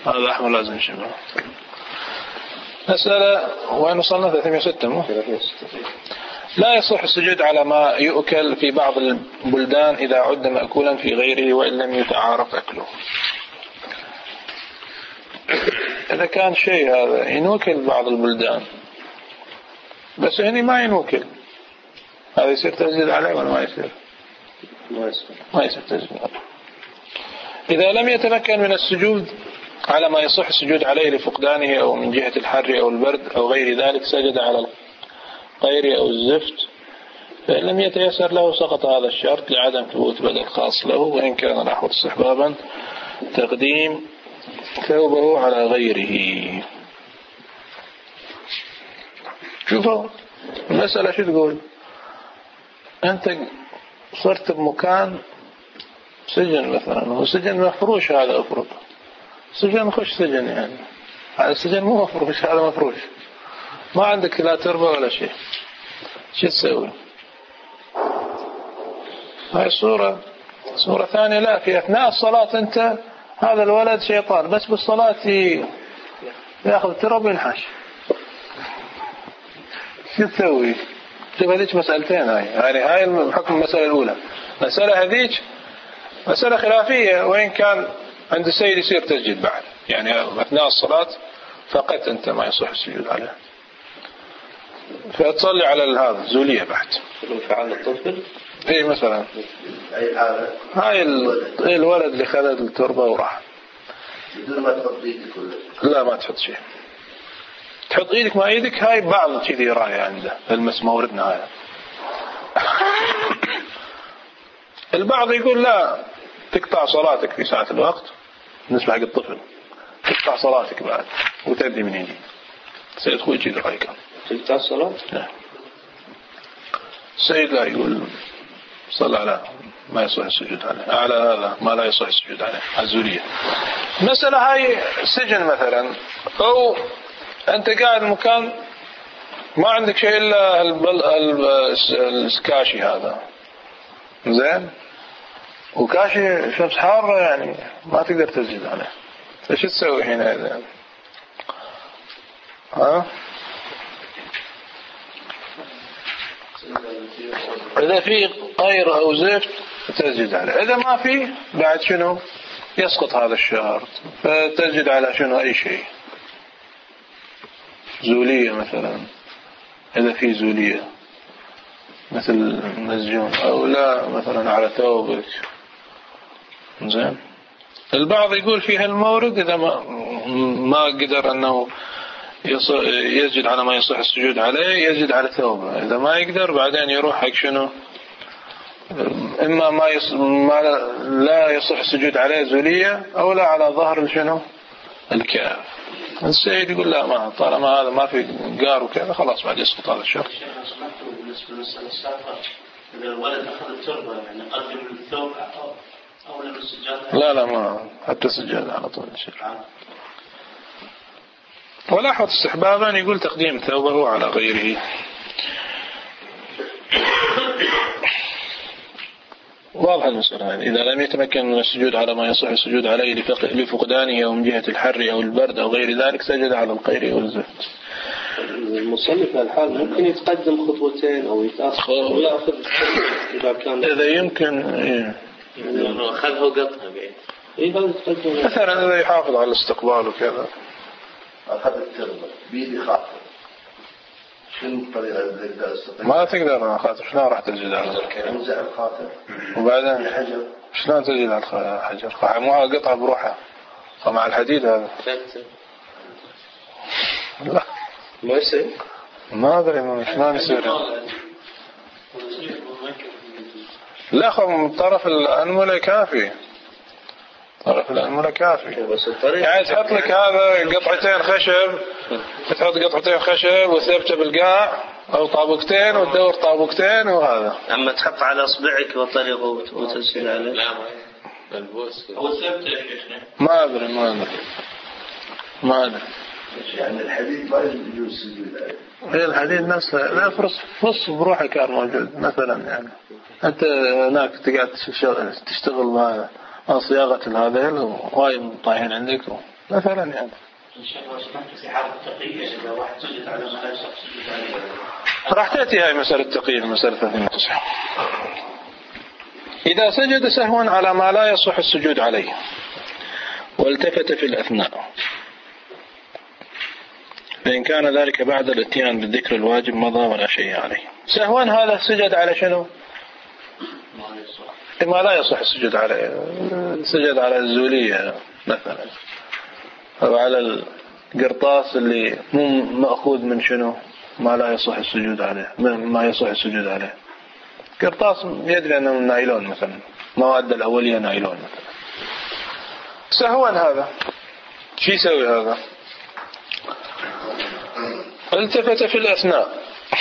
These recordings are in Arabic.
هذا أحمر لازم نشبه. مسألة وين وصلنا؟ 306 مو؟ لا يصح السجود على ما يؤكل في بعض البلدان إذا عد مأكولا في غيره وإن لم يتعارف أكله. إذا كان شيء هذا ينوكل بعض البلدان بس هنا ما ينوكل، هذا يصير تسجيل عليه ولا ما يصير؟ ما يصير تسجيل عليه. إذا لم يتمكن من السجود على ما يصح السجود عليه لفقدانه أو من جهة الحر أو البرد أو غير ذلك سجد على الطير أو الزفت، فإن لم يتيسر له سقط هذا الشرط لعدم ثبوت بدل خاص له، وإن كان الأحوط استحبابا تقديم ثوبه على غيره. شوفوا المسألة شو تقول؟ أنت صرت بمكان سجن مثلا، وسجن مفروش، هذا أفرض سجن خش سجن، يعني هذا السجن مو مفروش، هذا مفروش، ما عندك لا تربة ولا شيء، شو تسوي؟ هاي صورة ثانية. لا، في أثناء الصلاة أنت هذا الولد شيطان، بس بالصلاة يأخذ ترب وينحش، شو تسوي؟ شوف هذيك مسألتين، هاي الحكم المسألة الأولى. مسألة هذيك مسألة خلافية، وإن كان عند السيد يصير تسجد بعد، يعني أثناء الصلاة فقط أنت ما يصح السجود عليه، فتصلي على هذا زولية بعد. فعل الطفل إيه مثلا هاي الولد اللي خذ التربة وراح، بدون ما تحط ايدك لا ما تحط شيء، تحط ايدك ما ايدك، هاي بعض كذي راية عنده المس موردنا هاي. البعض يقول لا، تقطع صلاتك في ساعة الوقت بالنسبة حق الطفل، تقطع صلاتك بعد وتبدي من هنا. سيد خوي كذي رايك تقطع الصلاة؟ لا، السيد لا، يقول صلى على ما يصح السجود عليه، على هذا ما لا يصح السجود عليه، عزولية. مسألة هاي سجن مثلا، أو أنت قاعد مكان ما عندك شيء إلا الكاشي هذا، زين، وكاشي شمس حارة، يعني ما تقدر تسجد عليه، ايش تسوي هنا إذا؟ إذا في طير أو زفت تسجد عليه، إذا ما في بعد شنو يسقط هذا الشرط، فتسجد على شنو؟ أي شيء، زولية مثلا، إذا في زولية مثل مسجون، أو لا مثلا على ثوبك، زين. البعض يقول فيها المورد إذا ما قدر أنه يسجد على ما يصح السجود عليه يسجد على ثوبه، إذا ما يقدر بعدين يروح حق شنو، إما ما لا يصح السجود عليه زولية، أو لا على ظهر شنو الكاف. السيد يقول لا، ما طالما هذا ما في قار وكذا خلاص بعد يسقط هذا الشرط. بالنسبة للمسألة السابقة إذا الولد أخذ التربة يعني قدم الثوب أو لم السجادة؟ لا ما حتى السجادة على طول الشرع. والأحوط استحبابا يقول تقديم ثوبه على غيره. واضح المسألة. إذا لم يتمكن من السجود على ما يصح السجود عليه لفقدانه أو من جهة الحر أو البرد أو غير ذلك سجد على القير أو الزفت. المصلي في الحال ممكن يتقدم خطوتين أو يتأخر ويأخذ إذا كان إذا يمكن إنه أخذه وقطها بعيد. مثلا إذا يحافظ على الاستقبال وكذا. أخذ التربة بيدي خاطر، شنو الطريقة اللي تقدر تستقبل؟ ما تقدر أنا خاطر، شلون راح تسجد على نزع الخاطر وبعدين شلون تسجد على الحجر؟ مو قطعة بروحها مع الحديد هذا. لا ما يصير، ما أدري شلون يصير. لا خم طرف الأنملة كافي، طرف الأنملة كافي. يعني تحط لك هذا قطعتين خشب، تحط قطعتين خشب وثبته بالقاع أو طابقتين وتدور طابقتين وهذا. أما تحط على أصبعك وطريقه وتسجل عليه. لا البوس أو ثبته يا شيخنا. ما أدري يعني الحديد ما يجوز السجود عليه. هي الحديد نفسه لا فص بروحه كان موجود مثلا. يعني أنت هناك تقعد تشتغل مع صياغة هذيل ووايد طايحين عندك مثلا يعني. في حالة التقية إذا واحد سجد على ما لا يصح سجد عليه راح تأتي هاي مسألة التقية المسألة 39. إذا سجد سهوا على ما لا يصح السجود عليه والتفت في الأثناء، فإن كان ذلك بعد الاتيان بالذكر الواجب مضى ولا شيء عليه. سهوا هذا سجد على شنو؟ ما لا يصح السجود عليه، سجد على الزولية مثلا، أو على القرطاس اللي مو مأخوذ من شنو؟ ما لا يصح السجود عليه، ما يصح السجود عليه. قرطاس يدري أنه نايلون مثلا، مواد الأولية نايلون مثلا. سهوا هذا شو يسوي هذا؟ التفت في الأثناء،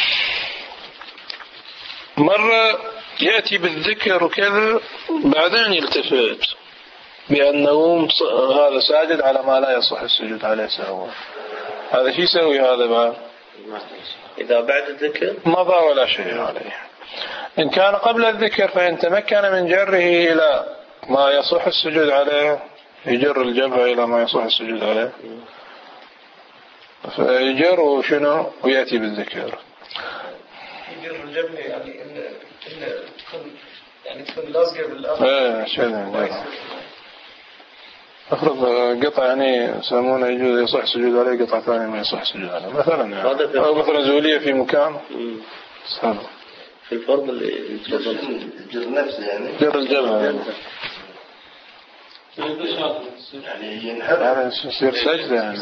مرة يأتي بالذكر وكذا بعدين يلتفت بأنه هذا ساجد على ما لا يصح السجود عليه سهوا. هذا شو يسوي هذا بقى؟ إذا بعد الذكر مضى ولا شيء عليه. إن كان قبل الذكر فإن تمكن من جره إلى ما يصح السجود عليه، يجر الجبهة إلى ما يصح السجود عليه، فيجر وشنو ويأتي بالذكر. يجر الجبهة يعني إن تكون لازقة بالأرض. شذا أفرض قطع يعني يسمونه يجوز يصح السجود عليه، قطع ثانية ما يصح السجود عليه مثلا يعني. أو مثلا زولية في مكان سهل. في الفرض اللي جر نفسه يعني جر الجبهة يعني ينحب يعني يصير سجدة يعني.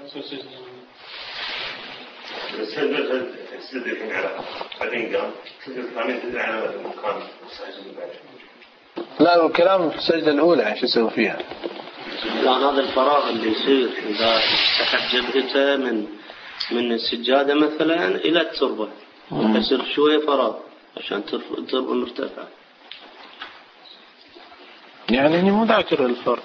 لا الكلام في السجدة الأولى يعني شو يسوي فيها؟ كان هذا الفراغ اللي يصير إذا سحب جبهته من السجادة مثلا إلى التربة يصير شوية فراغ عشان التربة مرتفعة. يعني إني مو ذاكر الفرق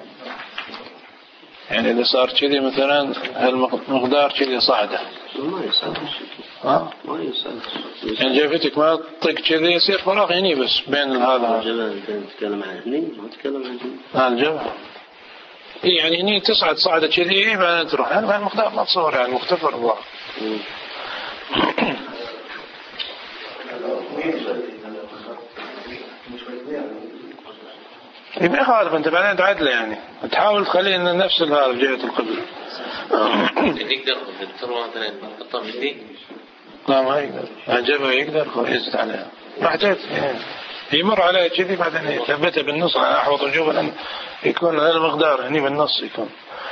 يعني إذا صار كذي مثلا هالمقدار كذي صعدة ما يصعد ما يصعد يعني جبهتك ما تطق كذي يصير فراغ يعني بس بين هذا الجبهة. نتكلم عن هني ما نتكلم عن الجبهة. يعني هني تصعد صعدة كذي بعدين تروح يعني المقدار ما تصور يعني مختفر الله. ما يخالف أنت بعدين تعدله يعني تحاول تخليه إن نفس هذا جهة القبلة. يقدر بالتروة مثلا يحطها بالدي؟ لا ما يقدر. الجبهة يقدر يزد عليها راح يعني يمر عليها كذي بعدين يثبتها بالنص على أحوط الجبهة لأن يكون هذا المقدار هني بالنص يكون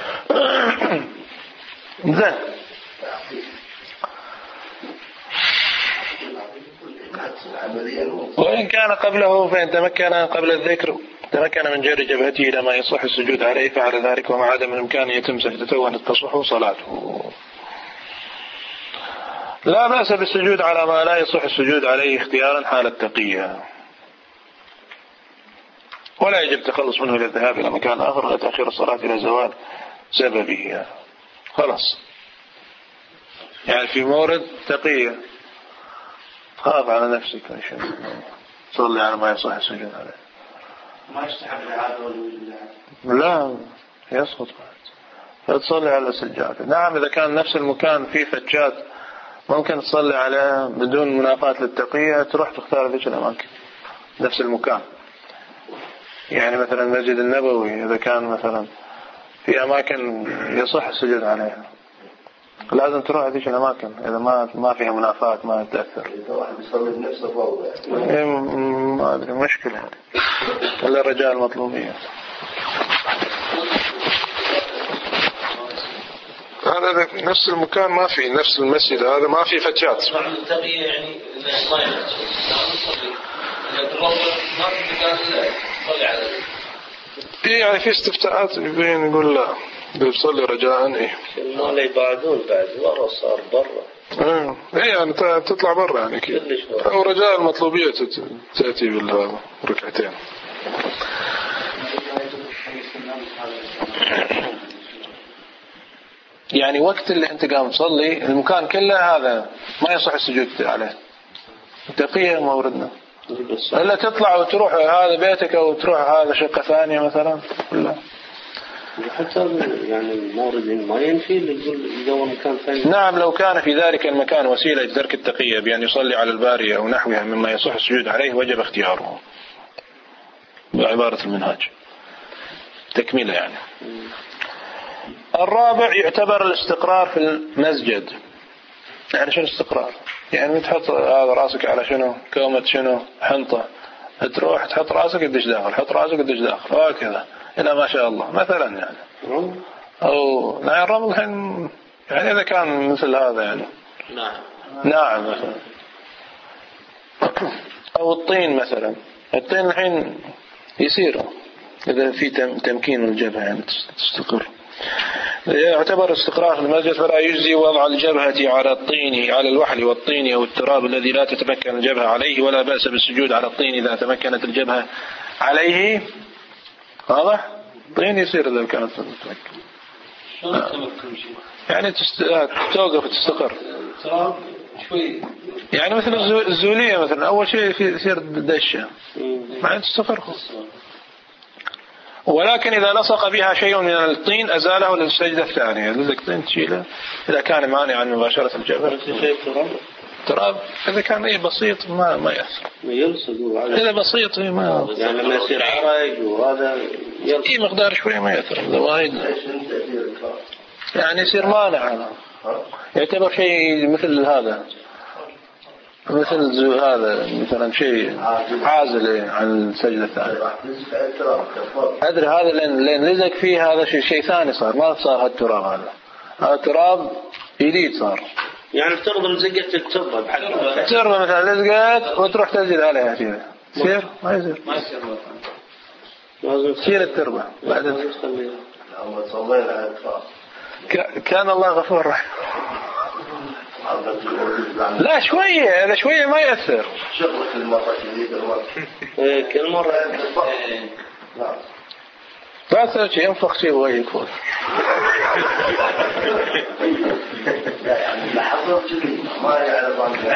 زين. وإن كان قبله فإن تمكن قبل الذكر تمكن من جر جبهته إلى ما يصح السجود عليه فعل ذلك، وما عاد من إمكانه يتم سجدته وأن تصح صلاته. لا بأس بالسجود على ما لا يصح السجود عليه اختيارا حال التقية، ولا يجب التخلص منه إلى الذهاب إلى مكان آخر ولا تأخير الصلاة إلى زوال سببه. خلاص يعني في مورد تقية خاف على نفسك صلي على ما يصح السجود عليه. ما يستحب الإعادة لا يسقط فتصلي على سجادة. نعم إذا كان نفس المكان فيه فتشات ممكن تصلي عليها بدون منافاة للتقية، تروح تختار ذيك الأماكن نفس المكان. يعني مثلا المسجد النبوي إذا كان مثلا في أماكن يصح السجود عليها لازم تروح هذيك الأماكن إذا ما فيها منافاة ما تأثر. إذا واحد يصلي بنفسه فوق يعني ما أدري مشكلة هذه ولا الرجال مطلوبية. هذا نفس المكان ما في نفس المسجد هذا ما في فتشات. التقية يعني ما يحتاج ما في مكان صلي على يعني في استفتاءات يبين يقول لا بيصلي رجاء ما لا يبعدون بعد ورا صار برا يعني تطلع برا يعني كذا أو رجاء المطلوبية تأتي بالركعتين. يعني وقت اللي انت قام تصلي المكان كله هذا ما يصح السجود عليه تقية موردنا إلا تطلع وتروح هذا بيتك أو تروح هذا شقة ثانية مثلا لا حتى يعني الموردين ما ينفي اللي يقول يدور مكان ثاني. نعم، لو كان في ذلك المكان وسيلة لترك التقية بأن يصلي على البارية أو نحوها مما يصح السجود عليه وجب اختياره، بعبارة المنهاج تكملة يعني. الرابع يعتبر الاستقرار في المسجد. يعني شنو استقرار؟ يعني تحط هذا راسك على شنو، كومة شنو، حنطة، تروح تحط راسك تدش داخل، حط راسك تدش داخل، وهكذا إلى ما شاء الله مثلا يعني. أو نعم الرمل الحين يعني إذا كان مثل هذا يعني نعم مثلا. أو الطين مثلا، الطين الحين يصير إذا في تمكين الجبهة يعني تستقر. يعتبر استقرار في المسجد فلا يجزي وضع الجبهة على الطين على الوحل والطين أو التراب الذي لا تتمكن الجبهة عليه، ولا بأس بالسجود على الطين إذا تمكنت الجبهة عليه. واضح؟ الطين يصير إذا كانت تتمكن. يعني توقف تستقر. تراب شوي يعني مثل الزولية مثلا، أول شيء يصير دشة ما تستقر. ولكن إذا لصق بها شيء من الطين أزاله للسجدة الثانية. لذلك الطين تشيله إذا كان مانع عن مباشرة الجبهة. تراب إذا كان أي بسيط ما يأثر. إذا بسيط ما يعني لما يصير عرق وهذا أي مقدار شوي ما يأثر. إذا وايد يعني يصير مانع هذا، يعتبر شيء مثل هذا، مثل هذا مثلا شيء عازل عن السجدة الثانية. أدري هذا لين لزق فيه هذا شيء ثاني صار، ما صار هالتراب هذا التراب جديد صار. يعني افترض لزقت التربة بحالها، التربة مثلا لزقت وتروح تنزل عليها كذا، يصير ما يصير؟ لازم تصير التربة بعد. كان الله غفور رحيم. لا شوية، هذا شوية ما يأثر. كل مرة لا شيء ينفخ شيء ويكون. ما يعرف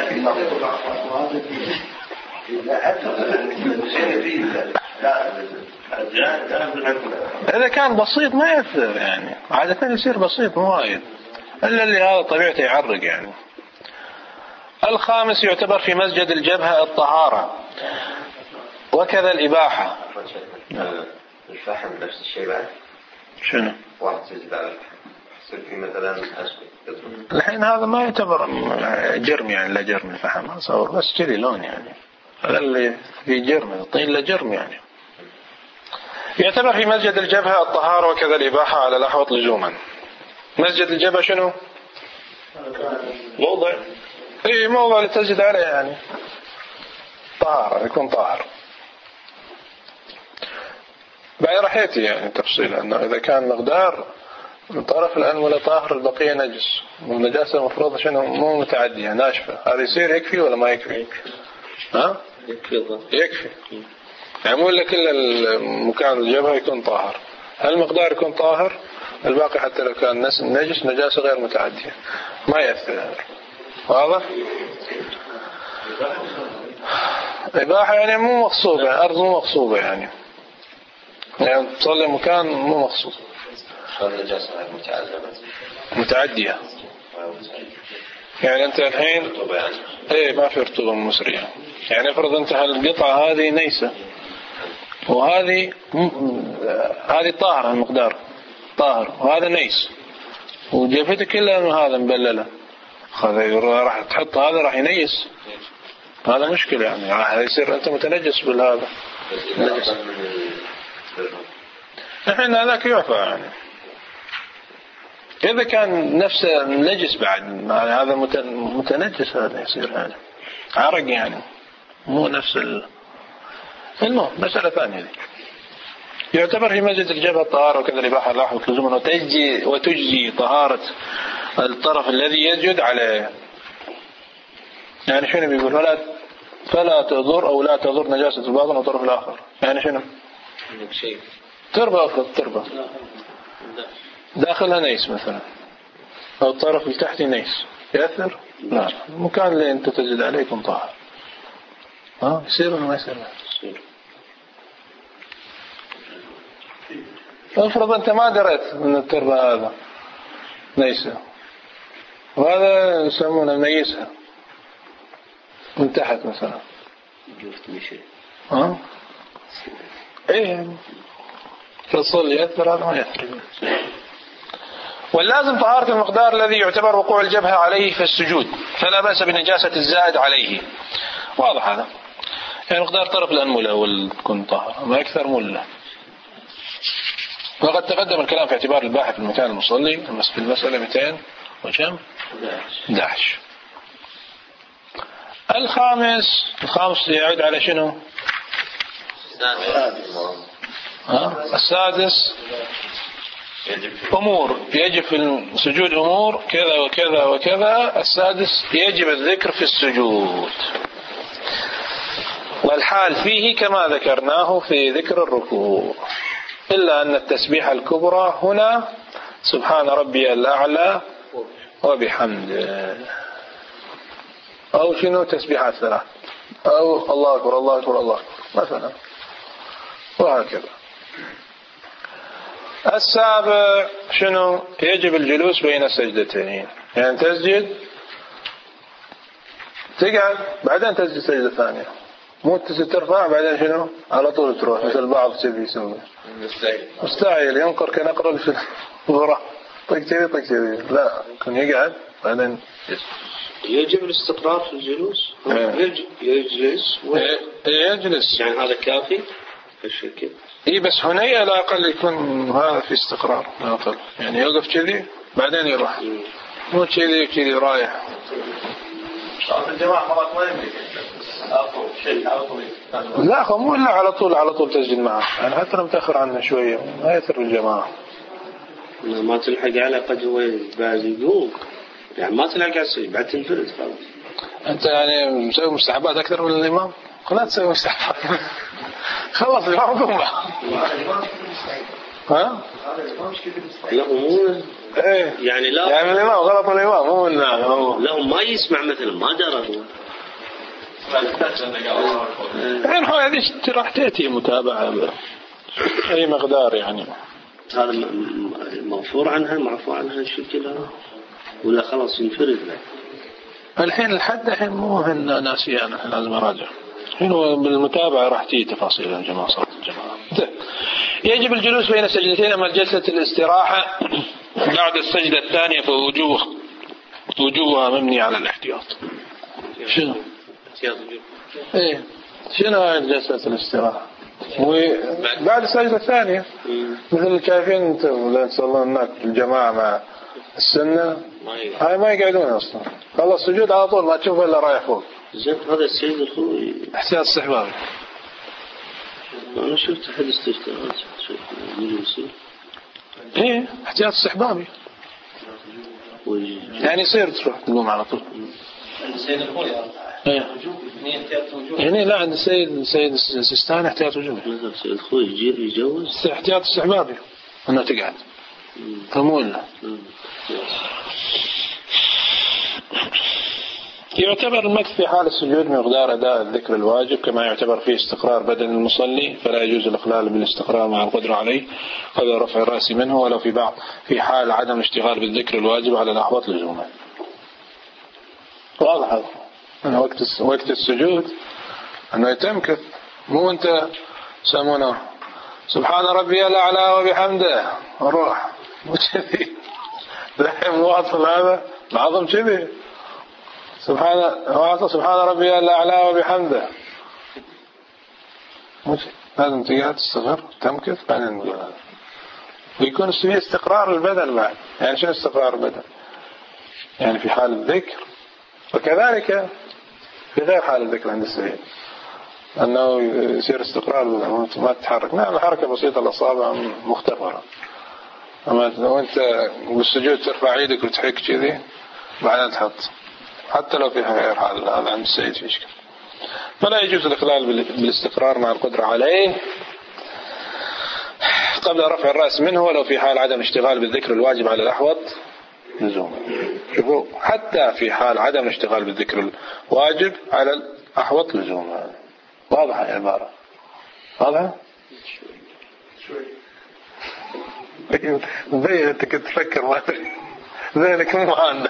إذا كان بسيط ما يأثر يعني، عادة يصير بسيط مو وايد، إلا اللي هذا طبيعته يعرق يعني. الخامس يعتبر في مسجد الجبهة الطهارة وكذا الإباحة. الفحم نفس الشيء بعد. شنو؟ واحد سجد على الفحم يصير في مثلا أسود. الحين هذا ما يعتبر جرم يعني، لا جرم الفحم أصور بس كذي لون يعني، هذا اللي في جرم الطين لا جرم يعني. يعتبر في مسجد الجبهة الطهارة وكذا الإباحة على الأحوط لزوما. مسجد الجبهة شنو؟ موضع اي موضع لتسجد عليه يعني، طهارة يكون طاهر. بعد رحيتي يعني تفصيل أنه إذا كان مقدار من طرف الأنملة طاهر البقية نجس، والنجاسة المفروض شنو مو متعدية ناشفة، هذا يصير يكفي ولا ما يكفي؟ ها؟ يكفي. يعني مو إلا كل المكان الجبهة يكون طاهر، هالمقدار يكون طاهر، الباقي حتى لو كان نجس نجاسة غير متعدية ما يأثر. واضح؟ إباحة يعني مو مغصوبة، أرض مو مغصوبة يعني تصلي مكان مو مغصوب. النجاسة متعدية يعني أنت الحين إيه ما في رطوبة مسرية. يعني افرض أنت هالقطعة هذه نيسة وهذه هذه طاهرة المقدار طاهر وهذا نيس وجفتك كلها من هذا مبللة، راح تحط هذا راح ينيس، هذا مشكلة يعني راح يصير أنت متنجس بالهذا. الحين هذاك يعفى يعني إذا كان نفسه نجس بعد هذا متنجس، هذا يصير يعني عرق يعني مو نفس المهم مسألة ثانية دي. يعتبر في مسجد الجبهة الطهارة وكذا الإباحة لاحظ لزوما وتجزي طهارة الطرف الذي يسجد عليه. يعني شنو بيقول؟ فلا تضر أو لا تضر نجاسة الباطن والطرف الآخر. يعني شنو؟ تربة أفرض تربة داخلها نيس مثلا أو الطرف التحتي نيس يأثر؟ لا، المكان اللي أنت تسجد عليه يكون طاهر. يصير ولا ما يصير؟ افرض أنت ما دريت أن التربة هذا نيسة، وهذا يسمونه نيسها من تحت مثلا. ايه فالصل يأثر، هذا ما يأثر. واللازم طهارة المقدار الذي يعتبر وقوع الجبهة عليه في السجود، فلا بأس بنجاسة الزائد عليه. واضح هذا؟ يعني مقدار طرف الأنملة والكون طهر، ما أكثر ملة. وقد تقدم الكلام في اعتبار الباحث في المكان المصلي في المسألة 200 وكم؟ 11. الخامس يعود على شنو؟ السادس أمور يجب في السجود، أمور كذا وكذا وكذا. السادس يجب الذكر في السجود، والحال فيه كما ذكرناه في ذكر الركوع، إلا أن التسبيح الكبرى هنا سبحان ربي الأعلى وبحمده، أو شنو تسبيحات 3، أو الله أكبر الله أكبر الله أكبر مثلا، وهكذا. السابع شنو؟ يجب الجلوس بين السجدتين، يعني تسجد تقعد بعدين تسجد سجدة ثانية، مو ترفع بعدين شنو على طول تروح مثل البعض كذي يسوي مستعجل ينقر كنقر في الغرة طق كذي، لا يكون يقعد بعدين يجب الاستقرار في الجلوس. يجلس يعني هذا كافي الشكل. اي بس هنا على الأقل يكون هذا في استقرار على الأقل، يعني يوقف كذي بعدين يروح، مو كذي رايح. الجماعة مرات ما يملك لا مو إلا على طول تسجد معه، يعني حتى لو متأخر عنه شوية ما يثر الجماعة. ما تلحق على قد هو بعد يقوم، يعني ما تلحق على بعد تنفرد خلاص. أنت يعني مسوي مستحبات أكثر من الإمام، لا تسوي مستحبات خلاص الإمام قوم. ها؟ لا مو إيه يعني لا يعني الإمام غلط الإمام مو لا ما يسمع مثلا ما درى هو. الحين هذه راح تأتي متابعة أي مقدار يعني. هذا معفو عنها الشكل هذا ولا خلاص ينفرد له. الحين الحين مو هن ناسي، أنا لازم أراجع. الحين هو بالمتابعة راح تيجي تفاصيل الجماعة صارت الجماعة. يجب الجلوس بين السجدتين. أما جلسة الاستراحة بعد السجدة الثانية فوجوبها مبني على الاحتياط. شنو؟ ايه شنو هاي جلسة الاستراحة؟ بعد السجدة الثانية مثل الكافيين انت ولا تصلون هناك الجماعة مع السنة، هاي ما يقعدون اصلا، خلص السجود على طول ما تشوفه الا رايح فوق. زين هذا السيد الخوي احتياط استحبابي. انا شفت حد استشهاد ايه احتياط استحبابي، يعني يصير تروح تقوم على طول. السيد الخوي يعني لا عند السيد السيستاني احتياط وجوبي. مثل السيد الخوي يجوز احتياط استحبابي انه تقعد فمولنا. يعتبر المكث في حال السجود مقدار أداء الذكر الواجب، كما يعتبر فيه استقرار بدن المصلي، فلا يجوز الإخلال بالاستقرار مع القدرة عليه قبل رفع الرأس منه، ولو في حال عدم الاشتغال بالذكر الواجب على الأحوط لزوما. واضح هذا أنه وقت السجود أنه يتمكث، مو أنت سمونه سبحان ربي الأعلى وبحمده روح، مو كذي دحين مواصل هذا العظم كذي سبحان ربي الأعلى وبحمده، لازم تقعد تستغر تمكث بعدين نقول هذا، ويكون فيه استقرار البدن بعد. يعني شنو استقرار البدن؟ يعني في حال الذكر، وكذلك في غير حال الذكر عند السجود أنه يصير استقرار البدن ما تتحرك. نعم حركة بسيطة الأصابع مختبرة، أما وأنت بالسجود ترفع ايدك وتحك كذي بعدين تحط، حتى لو في غير حال هذا عند السيد في إشكال. فلا يجوز الإخلال بالاستقرار مع القدرة عليه قبل رفع الرأس منه، ولو في حال عدم اشتغال بالذكر الواجب على الأحوط لزوما. شوفوا حتى في حال عدم اشتغال بالذكر الواجب على الأحوط لزوما. واضحة العبارة؟ واضحة؟ مبين أنت كنت تفكر ما أدري ذلك مو عندنا.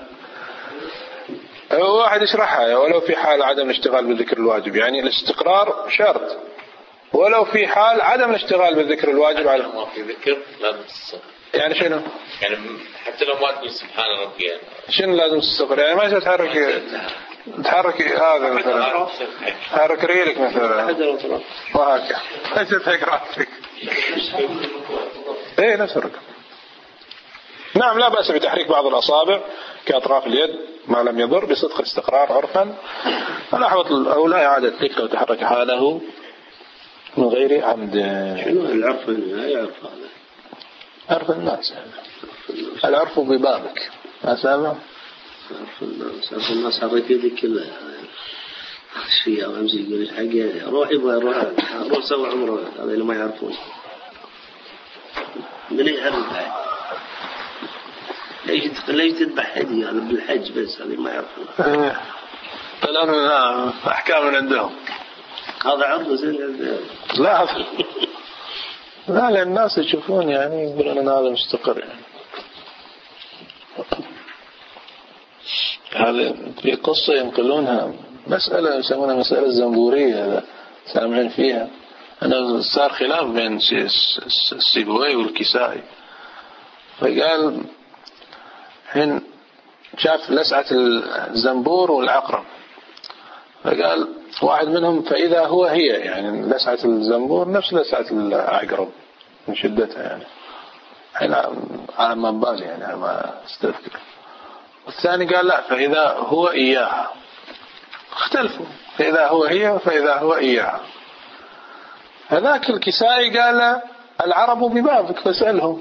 واحد يشرحها ولو في حال عدم الاشتغال بالذكر الواجب، يعني الاستقرار شرط ولو في حال عدم الاشتغال بالذكر الواجب على ما في ذكر لازم تستقر. يعني شنو؟ يعني حتى لو ما تقول سبحان ربي يعني. شنو لازم تستقر؟ يعني ما تحرك هذا مثلا تحرك ريلك مثلا وهكذا ايش تحرك راسك. ايه نفس الركب. نعم لا بأس بتحريك بعض الأصابع كأطراف اليد ما لم يضر بصدق الاستقرار عرفا. الأحوط الأولى إعادة ذكر لو تحرك حاله من غير عمد. شنو العرف هنا؟ لا يعرف هذا عرف الناس. العرف ببابك ما سامع. عرف الناس هذا كذا كله شيء وامزي يقول حاجة روح يبغى روح سوي عمره. هذا اللي ما يعرفون من يعرف ليش تذبح هدي هذا بالحج بس هذه ما يعرفون. طلعنا أحكام من عندهم. هذا عرض زين. لا لا الناس يشوفون يعني يقولون أن هذا مستقر يعني. هذا في قصة ينقلونها مسألة يسمونها مسألة الزنبورية هذا سامعين فيها. أنا صار خلاف بين السيبوي والكسائي فقال حين شاف لسعة الزنبور والعقرب فقال واحد منهم فإذا هو هي يعني لسعة الزنبور نفس لسعة العقرب من شدتها يعني حين على ما بالي يعني على ما استذكر. والثاني قال لا فإذا هو إياها. اختلفوا فإذا هو هي فإذا هو إياها. هذاك الكسائي قال العرب ببابك فاسألهم.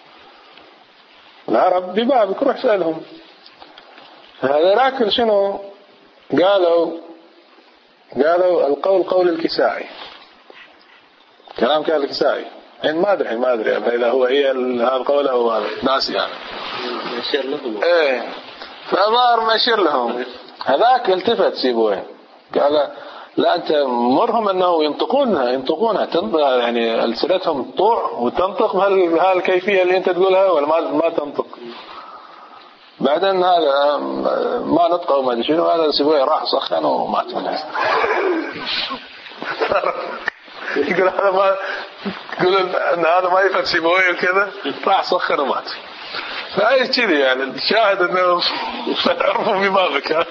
العرب ببابك روح سألهم. هذا راكل شنو قالوا القول قول الكسائي كلام كان الكسائي يعني ما أدري فإذا هو هي هذا قوله هو هذا ناسي يعني يشير لهم ايه فأمر ما يشير لهم. هذاك التفت سيبوه قال لا أنت مرهم أنه ينطقونها يعني ألسنتهم طوع وتنطق بهالكيفية اللي أنت تقولها ولا ما تنطق. بعدين هذا ما نطقه وما أدري شنو هذا سيبوه راح سخن ومات. يقول هذا ما يقول أن هذا ما يفهم سيبوه وكذا راح سخن ومات. فأي كذي يعني شاهد أنه فتعرفوا ببابك.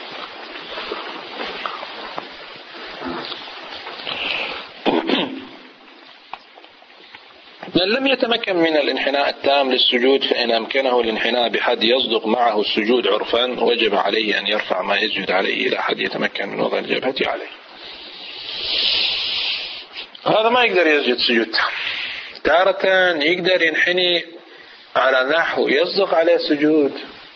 من لم يتمكن من الانحناء التام للسجود فإن أمكنه الانحناء بحد يصدق معه السجود عرفا وجب عليه أن يرفع ما يسجد عليه إلى حد يتمكن من وضع الجبهة عليه. هذا ما يقدر يسجد سجود تارة يقدر ينحني على نحو يصدق عليه السجود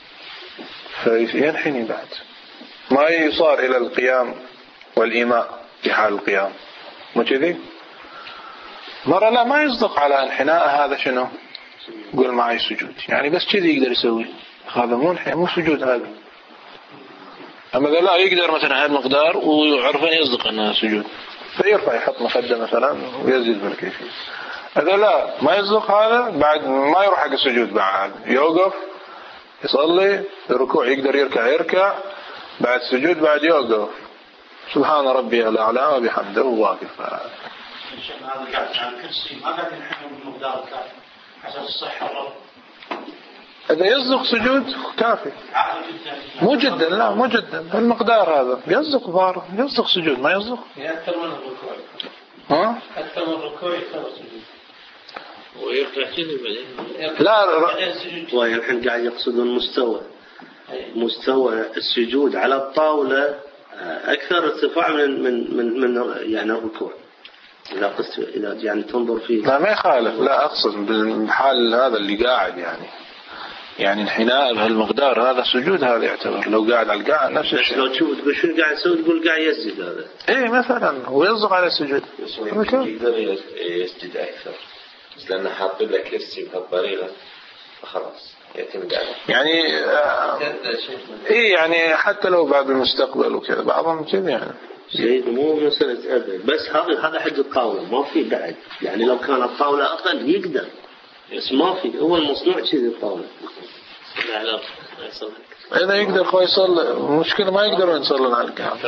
فينحني بعد ما يصار إلى القيام والإيماء في حال القيام مو كذي. مرة لا ما يصدق على انحناء هذا شنو قول معي سجود يعني بس كذي يقدر يسوي هذا مو سجود هذا. أما إذا لا يقدر مثلا هذا مقدار وعرفا يصدق أنها سجود فيرفع يحط مخدة مثلا ويزيد بالكيفية. إذا لا ما يصدق هذا بعد ما يروح حق السجود بعد يوقف يصلي الركوع يقدر يركع بعد السجود بعد يوقف سبحان ربي الأعلى وبحمده وواقف. هذا قاعد على الكرسي ما قاعد ينحنى بمقدار كافي عشان الصحة الرب. إذا يصدق سجود كافي مو جدا لا مو جدا المقدار هذا يصدق ظاهر يصدق سجود ما يصدق أكثر من الركوع. ها أكثر من الركوع يكثر السجود. ويرفع كذا بعدين لا الحين قاعد يقصدون مستوى السجود على الطاولة أكثر ارتفاع من يعني الركوع. إذا يعني تنظر فيه لا ما يخالف لا أقصد بالحال هذا اللي قاعد يعني انحناء بهالمقدار هذا سجود هذا يعتبر لو قاعد على القاعد نفس الشيء. لو تشوف تقول شو قاعد يسوي تقول قاعد يسجد هذا إيه مثلا ويصدق على السجود يقدر يسجد أكثر بس لأنه حاط له كرسي بهالطريقة فخلاص يعتمد عليه يعني إيه يعني حتى لو بعد المستقبل وكذا بعضهم كذا يعني شيء مو مسألة أبد بس هذا حق الطاولة ما في بعد يعني لو كان الطاولة أقل يقدر بس ما في، هو المصنوع كذي طالع. لا لا ما يصلح. إذا يقدر هو يصلي، المشكلة ما يقدرون يصلون على الكعبة،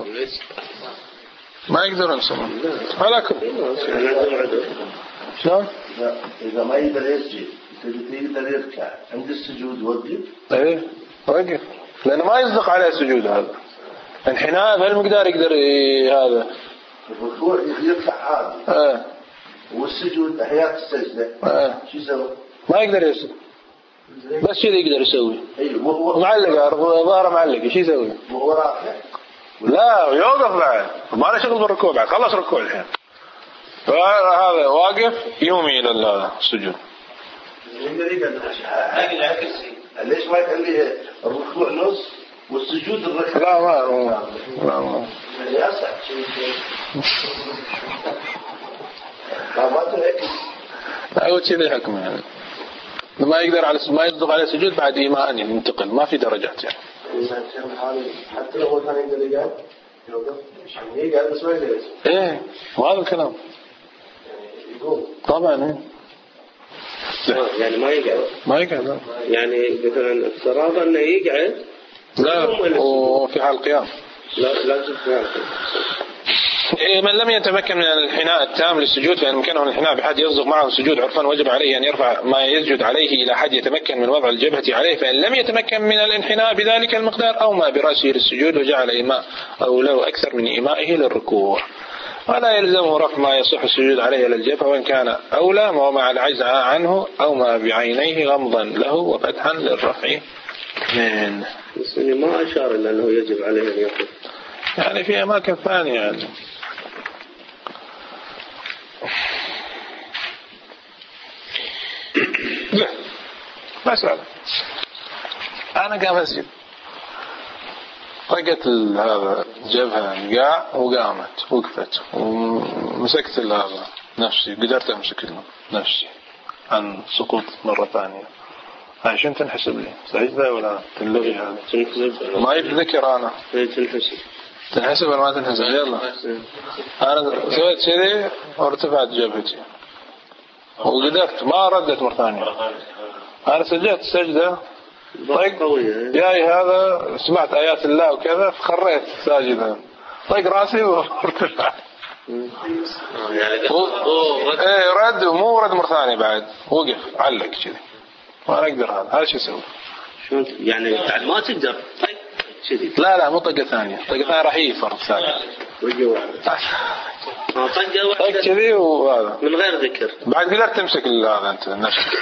ما يقدرون يصلون على كل. شلون؟ إذا ما يقدر يسجد يقدر يركع عند السجود وقف. إيه وقف، لأنه ما يصدق عليه سجود هذا. انحناء بهالمقدار يقدر هذا. الركوع يركع عادي. والسجود أحياء السجدة. شو يسوي؟ ما يقدر يسجد. بس كذا يقدر يسوي. أيوه. معلق ظهره معلق، شو يسوي؟ وهو راكع. لا يوقف بعد، ما له شغل بالركوع بعد، خلص ركوع الحين. هذا واقف يومي إلى السجود. ليش ما يخليه الركوع نص والسجود الركعة؟ لا ما يسعى. ما تهيك. لا هو كذا حكم يعني. ما يقدر ما يصدق على سجود بعد إيمان ينتقل، ما في درجات يعني. حتى لو كان يقدر يقعد يوقف يقعد بس ما يقدر يسوي. إيه وهذا الكلام. يقوم. طبعا يعني ما يقعد. يعني مثلا افتراض انه يقعد. لا وفي حال القيام. لا في حال. من لم يتمكن من الانحناء التام للسجود، فإن أمكنه الانحناء بحد يصدق معه السجود عرفا وجب عليه أن يرفع ما يسجد عليه إلى حد يتمكن من وضع الجبهة عليه، فإن لم يتمكن من الانحناء بذلك المقدار أو ما برأسه للسجود وجعل إيماء أو له أكثر من إيمائه للركوع، ولا يلزمه رفع ما يصح السجود عليه إلى الجبهة، وإن كان أولى ومع العجز عنه أو ما بعينيه غمضا له وفتحا للرفع منه. بس ما أشار إلا أنه يجب عليه أن يقف يعني في أماكن ثانية يعني. لا مسألة أنا قام أسجد طقت هذا جبهة نقاع وقامت وقفت ومسكت هذا نفسي، قدرت أمسك نفسي عن سقوط مرة ثانية، هاي شنو تنحسب لي؟ سجدة ولا تنلغي؟ هذا ما يتذكر أنا. تنحسب ولا ما تنحسب؟ يلا أنا سويت كذي وارتفعت جبهتي وقدرت ما ردت مرة ثانية. أنا سجدت سجدة طق جاي هذا سمعت آيات الله وكذا فخريت ساجدا طق راسي وارتفعت. ايه رد ومو رد مرة ثانية بعد وقف علق كذي وانا اقدر هذا شو اسوي؟ شلون يعني ما تقدر كذي؟ لا مو طقة ثانية، طقة ثانية راح يجي فرق ثاني طقة واحدة كذي وهذا من غير ذكر بعد قدرت تمسك هذا انت نفسك.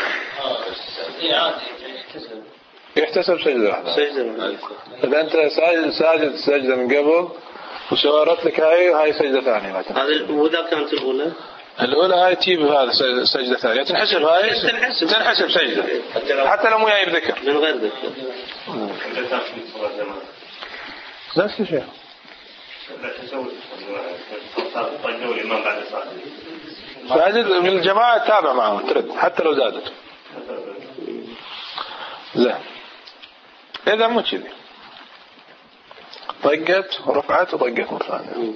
يحتسب سجدة واحدة. إذا أنت ساجد سجدة من قبل وشوارت لك هاي سجدة ثانية مثلا. هذا وإذا كانت الأولى هاي تجيب هذا سجدة ثانية تنحسب هاي تنحسب سجدة حتى لو مو جايب ذكر من غير ذكر. نفس الشيء. ساجد من الجماعة تابع معهم ترد حتى لو زادت. زين إذا مو كذي طقت ورفعت وطقت مرة ثانية.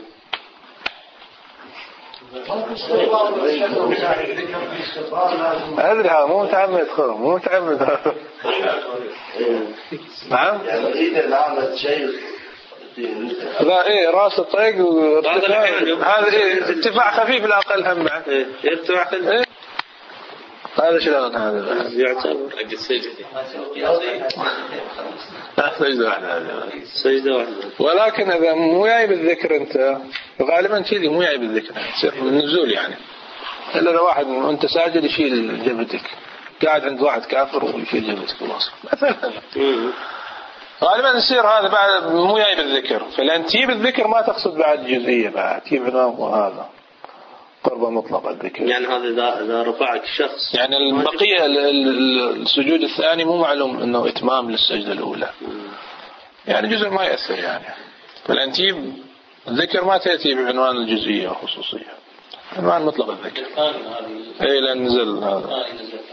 أدري هذا مو متعمد مو متعمد هذا. نعم لا إيه راس الطيق وارتفاع هذا إيه ارتفاع خفيف الأقل هم بعد ارتفاع خفيف إيه؟ هذا شلون هذا يعتبر سجدة واحدة سجدة واحدة. ولكن إذا مو جايب الذكر أنت غالبا كذي مو جايب الذكر تصير من النزول يعني، إلا لو واحد أنت ساجد يشيل جبهتك قاعد عند واحد كافر ويشيل جبهتك خلاص مثلا غالبا يصير هذا بعد مو جايب الذكر. فلأن تجيب الذكر ما تقصد بعد جزئية بعد تجيب هذا قربة مطلقة الذكر يعني هذا إذا رفعك الشخص يعني البقية السجود الثاني مو معلوم أنه إتمام للسجدة الأولى يعني جزء ما يأثر يعني. فلأن تجيب الذكر ما تأتي بعنوان الجزئية والخصوصية عنوان مطلق الذكر إيه لأن نزل هذا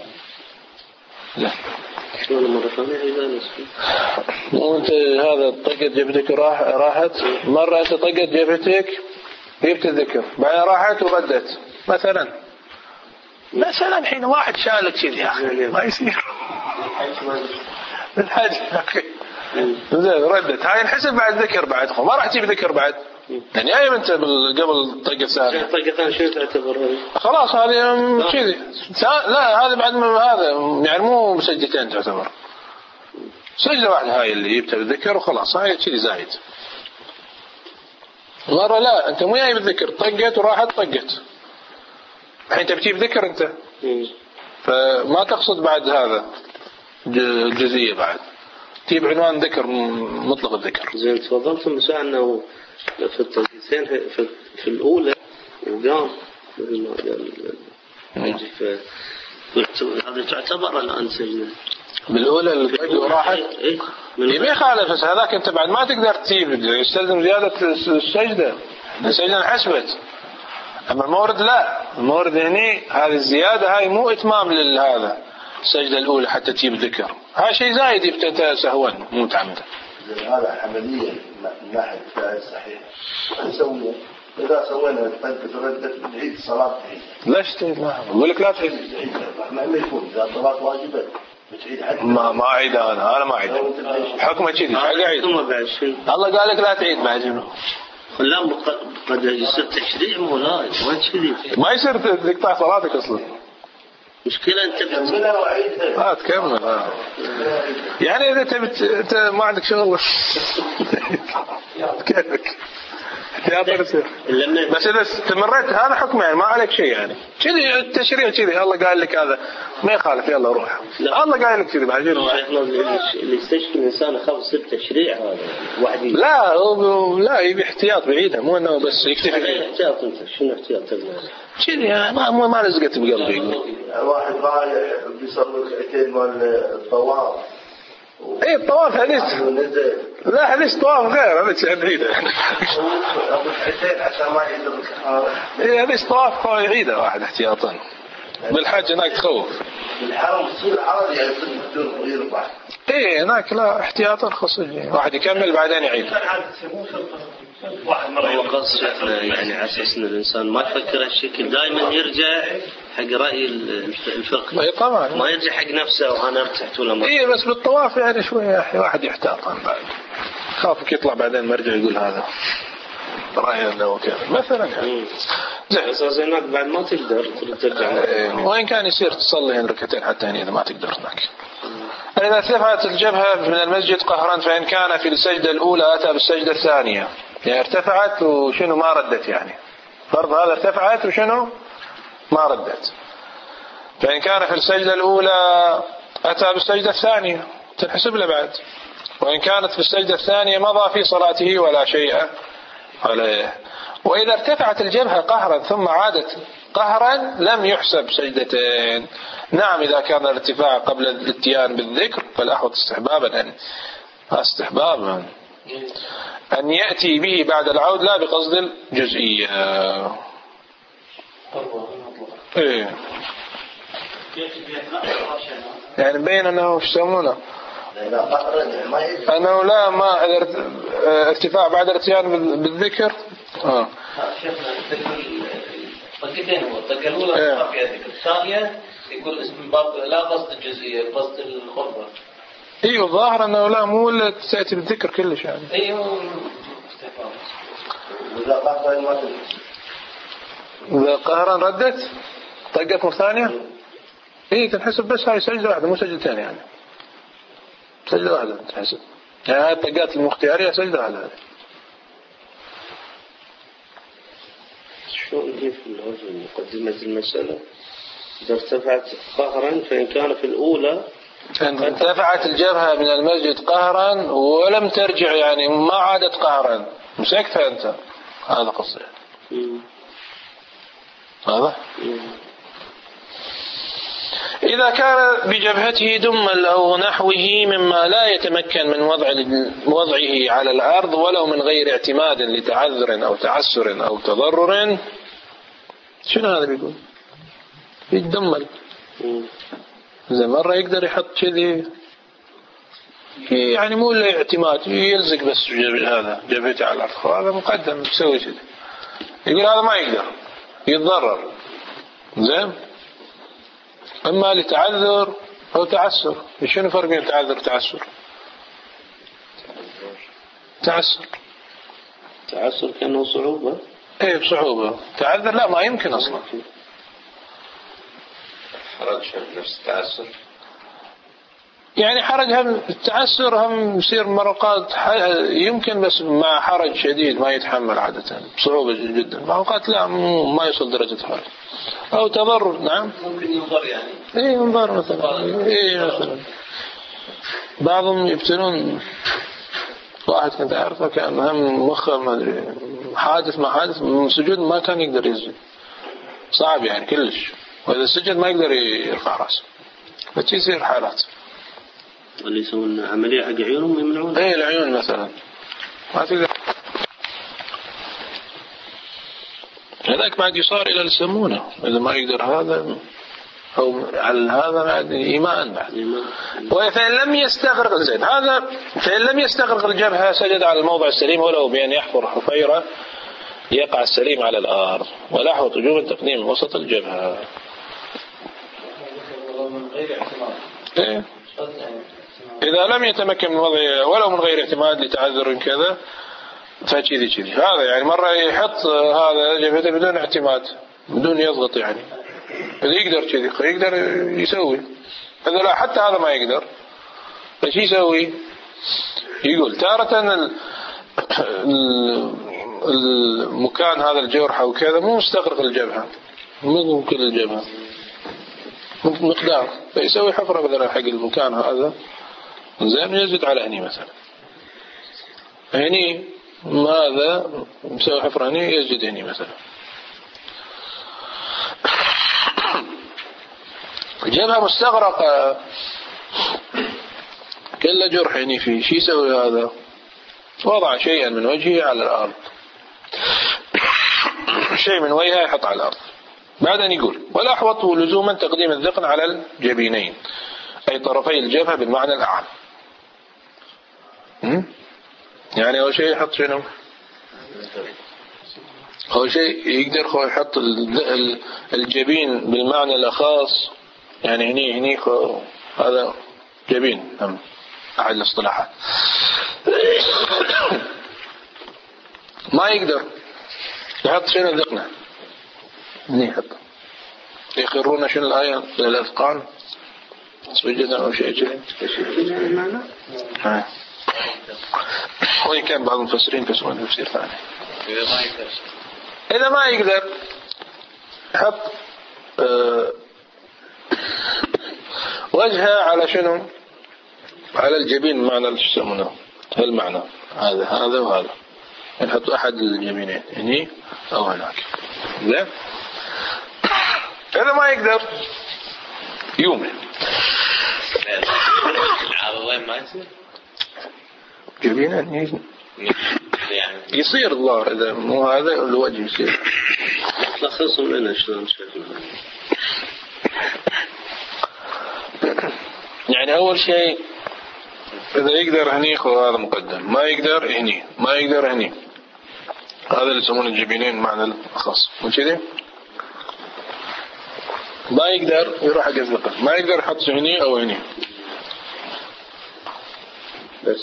لا مرة ثانية وانت هذا طقت جبهتك راحت مرة انت طقت جبهتك جبت الذكر بعدين راحت وردت مثلا مثلا الحين واحد شالك كذي يا أخي ما يصير الحج يا أخي زين ردت هاي الحسب بعد ذكر بعد ما راح تجيب ذكر بعد يعني أي أنت قبل طقة ثانية طقة ثانية شو تعتبر خلاص هذه كذي لا هذا بعد ما هذا يعني مو سجدتين تعتبر سجدة واحدة هاي اللي جبتها بالذكر وخلاص هاي كذي زايد مرة لا أنت مو جاي بالذكر طقت وراحت طقت الحين تبتي بذكر أنت فما تقصد بعد هذا الجزئية بعد تجيب عنوان ذكر مطلق الذكر. زين تفضلت بس أنه في التوقيتين في الأولى وقام هذا تعتبر الآن سجدة بالأولى اللي طق وراحت ما يخالف بس هذاك أنت بعد ما تقدر تجيب يستلزم زيادة السجدة انحسبت أما المورد لا المورد هني هذه الزيادة هاي مو إتمام لهذا السجدة الأولى حتى تجيب ذكر هذا شيء زايد يبتدأ سهوا مو متعمدا. هذا عمليا من ناحية الفعل صحيح نسويه إذا سوينا ردت نعيد الصلاة ليش تعيد معها أقول لك لا تعيد ما يكون إذا الصلاة واجبة بتعيد حتى ما أعيد أنا ما أعيد حكمة كذي أعيد الله قال لك لا تعيد بعد لا قد يصير تشريع مولاي ما كذي ما يصير تقطع صلاتك أصلا مشكلة أنت تكمل يعني إذا أنت ما عندك شغل كيفك بس إذا استمرت هذا حكم يعني ما عليك شيء يعني كذي التشريع كذي الله قال لك هذا ما يخالف يلا روح الله قال لك كذي بعدين اللي يستشكل الإنسان خاف يصير تشريع هذا واحد لا يبي احتياط بعيدة مو إنه بس يكتفي احتياط أنت شنو احتياط كذي يعني ما لزقت بقلبي يقول واحد رايح بيصلي ركعتين مال الطواف ايه الطواف حديث لا حديث طواف غير هذا شيء بعيدة عشان ما يقدر ايه حديث طواف هو يعيده واحد احتياطا بالحج هناك تخوف الحرم تصير عادي يعني بدون يربح ايه هناك لا احتياطا خصوصي واحد يكمل بعدين يعيد هو قصد يعني على أساس إن الإنسان ما يفكر هالشكل دائما يرجع حق رأي الفقه ايه طبعا ما يرجع حق نفسه وأنا ارتحت ولا ما ايه بس بالطواف يعني شوية واحد يحتاط بعد خافك يطلع بعدين مرجع يقول هذا رأي أنه كان مثلا يعني زين أساس هناك بعد ما تقدر ترجع وين كان يصير تصلي ركعتين حتى هنا إذا ما تقدر هناك. إذا ارتفعت الجبهة من المسجد قهرا فإن كان في السجدة الأولى أتى بالسجدة الثانية يعني ارتفعت وشنو ما ردت يعني فرض هذا ارتفعت وشنو ما ردت فإن كان في السجدة الأولى أتى بالسجدة الثانية تنحسب له بعد وإن كانت في السجدة الثانية مضى في صلاته ولا شيء عليه. وإذا ارتفعت الجبهة قهرا ثم عادت قهرا لم يحسب سجدتين. نعم إذا كان الارتفاع قبل الاتيان بالذكر فالأحوط استحبابا أن يأتي به بعد العود لا بقصد الجزئية. إيه يعني بين أنه يسمونه أنه لا ما ارتفاع بعد الاتيان بالذكر طقتين هو الطقة الأولى ما فيها ذكر الثانية يقول اسم باب لا قصد الجزئية قصد الخطبة. ايوه الظاهر انه لا مو اللي تأتي بالذكر كلش يعني. ايوه إذا قهرا ردت طقت مرة ثانية ايه تنحسب بس هاي سجدة واحدة مو سجدتين يعني سجدة واحدة تنحسب يعني هاي الطقات المختيارية سجدة واحدة. شلون كيف مقدمة المسألة إذا ارتفعت قهرا فإن كان في الأولى إن ارتفعت الجبهة من المسجد قهرا ولم ترجع يعني ما عادت قهرا مسكتها أنت هذا قصير هذا إذا كان بجبهته دما أو نحوه مما لا يتمكن من وضعه على الأرض ولو من غير اعتماد لتعذر أو تعسر أو تضرر. شنو هذا بيقول يتدمل زي مرة يقدر يحط كذي يعني مو له اعتماد يلزق بس هذا جبهته على الأرض هذا مقدم يسوي كذي يقول هذا ما يقدر يتضرر زين إما لتعذر أو تعسر. شنو الفرق بين تعذر وتعسر؟ تعسر كأنه صعوبة. ايه بصعوبة. تعذر لا ما يمكن أصلا. حرج نفس التعسر يعني حرج هم التعسر هم يصير مرقات يمكن بس مع حرج شديد ما يتحمل عادة بصعوبة جدا. مرقات لا ما يوصل درجة حرج أو تضرر. نعم ممكن ينظر يعني. ايه ينظر مثلا. ايه مثلا بعضهم يبتلون واحد كنت أعرفه كان هم مخه ما أدري حادث ما حادث من سجود ما كان يقدر يسجد صعب يعني كلش. وإذا سجد ما يقدر يرفع رأسه فتشي يصير حالات. اللي يسوون عملية حق عيونهم يمنعون. ايه العيون مثلا ما تقدر. هذاك بعد يصار إلى يسمونه إذا ما يقدر هذا أو على هذا بعد إيمان بعد. وفإن لم يستغرق زين هذا فإن لم يستغرق الجبهة سجد على الموضع السليم ولو بأن يحفر حفيرة يقع السليم على الأرض ولاحظ وجوب تقديم وسط الجبهة. إيه؟ إذا لم يتمكن من وضعه ولو من غير اعتماد لتعذر كذا فكذي هذا يعني مرة يحط هذا جبهته بدون اعتماد بدون يضغط يعني إذا يقدر كذي يقدر يسوي. إذا لا حتى هذا ما يقدر فش يسوي؟ يقول تارة المكان هذا الجرح أو كذا مو مستغرق الجبهة مو كل الجبهة مقدار فيسوي حفرة بدل حق المكان هذا زين يزد على هني مثلا هني ماذا مسوي حفرة هني يزد هني مثلا. جبهة مستغرقة كل جرح هني فيه شي يسوي هذا وضع شيئا من وجهه على الأرض شيء من وجهه يحط على الأرض. بعدين يقول ولا أحوط لزوما تقديم الذقن على الجبينين أي طرفي الجبهة بالمعنى الأعم. يعني أول شيء يحط شنو؟ أول شيء يقدر يحط الجبين بالمعنى الأخاص يعني هني هذا جبين أحد الاصطلاحات. ما يقدر يحط شنو الذقنة هني يحط يقرون شنو الآية للأذقان سجدا أو شيء كذا. وإن كان بعض المفسرين يفسرون تفسير ثاني. إذا ما يقدر يحط وجهه على شنو على الجبين معنى اللي يسمونه هالمعنى هذا وهذا نحط أحد الجبينين هني أو هناك. زين إذا ما يقدر يومه العضلين ما يصير جبينين يصير الظاهر إذا مو هذا الوجه يصير لخصهم لنا شلون شكلها. يعني أول شيء إذا يقدر هني هذا مقدم ما يقدر هني ما يقدر هني هذا اللي يسمونه الجبينين معنى الخاص وكذا. ما يقدر يروح حق الذقن ما يقدر يحط هني أو هني بس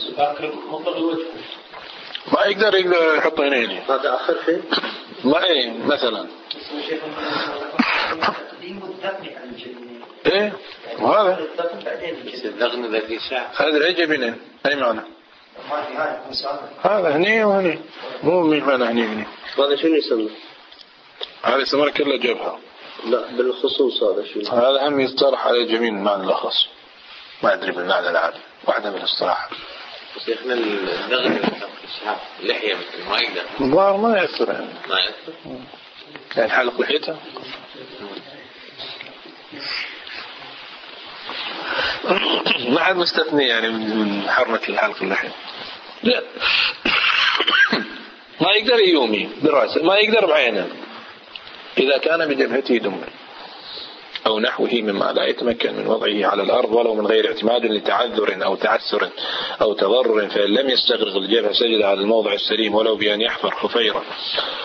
ما يقدر يحط هني هذا آخر شيء ما إيه مثلا إيه وهذا الذقن ذا في شعر هذا أي جبينين أي معنى هذا هني وهني مو من معنى هني هذا شنو يسمى؟ هذا يسمونه كله جبهة. لا بالخصوص هذا شنو؟ هذا هم يصطلح على جبين المعنى الأخص ما أدري بالمعنى العام واحدة من الاصطلاحات. شيخنا الذقن في الشعر اللحية مثل ما يقدر الظاهر ما يأثر يعني ما يأثر يعني حلق لحيته ما حد مستثني يعني من حرمة الحلق اللحية. لا ما يقدر يومي برأسه ما يقدر بعينه إذا كان بجبهته دم أو نحوه مما لا يتمكن من وضعه على الأرض ولو من غير اعتماد لتعذر أو تعسر أو تضرر فإن لم يستغرق الجبهة سجد على الموضع السليم ولو بأن يحفر حفيرة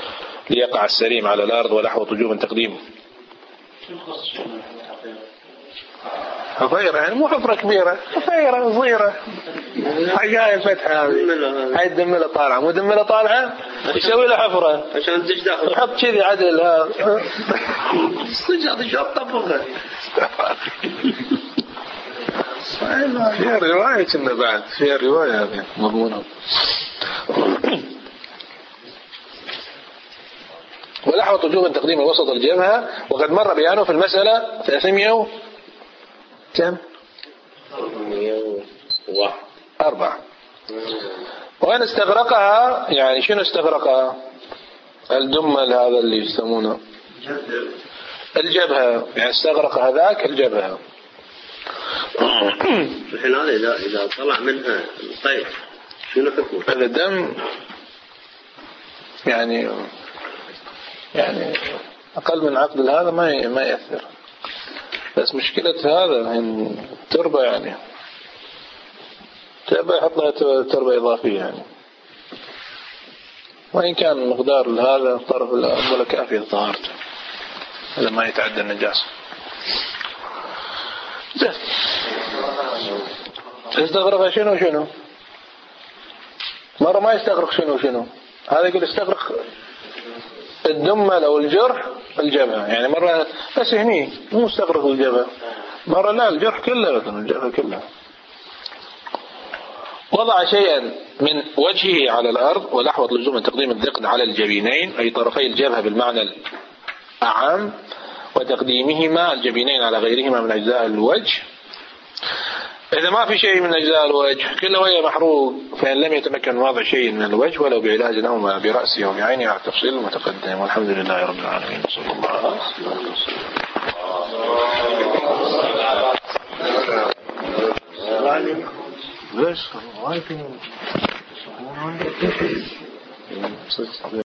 ليقع السليم على الأرض ولحوط وجوب تقديمه. حفيرة يعني مو حفرة كبيرة، حفيرة صغيرة حاجة الفتحة هذه، هاي الدملة طالعة، مو دملة طالعة يسوي له حفرة عشان تجدع يحط كذي عدل ها صدق شطفها. في رواية كنا بعد في رواية هذه مضمونة. والأحوط وجوبا تقديم الوسط الجبهة، وقد مر بيانه في المسألة 300 كم؟ 4. وأن استغرقها يعني شنو استغرقها؟ الدمل هذا اللي يسمونه الجبهة، يعني استغرق هذاك الجبهة. الحين هذا إذا طلع منها القيد شنو حكمه؟ هذا الدم يعني أقل من عقد هذا ما يأثر، بس مشكلة هذا إن تربة يعني تربة يحط لها تربة إضافية يعني، وإن كان مقدار هذا الطرف الأول كافي طهارته هذا ما يتعدى النجاسة. استغرق شنو مرة ما يستغرق شنو هذا يقول استغرق الدمل أو الجرح الجبهة، يعني مرة بس هني مو استغرق الجبهة، مرة لا الجرح كله مثلا الجبهة كلها. وضع شيئا من وجهه على الأرض، والأحوط لزوما تقديم الذقن على الجبينين أي طرفي الجبهة بالمعنى الأعم، وتقديمهما الجبينين على غيرهما من أجزاء الوجه. إذا ما في شيء من أجزاء الوجه كله وهي محروق، فإن لم يتمكن وضع شيء من الوجه ولو بعلاج أو برأسه أو بعينه على التفصيل المتقدم. والحمد لله رب العالمين، صلى الله عليه وسلم.